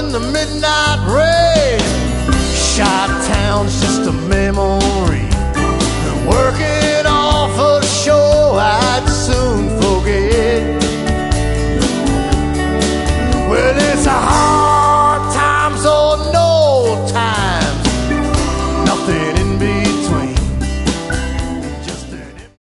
in the midnight rain. Shot town's just a memory. Working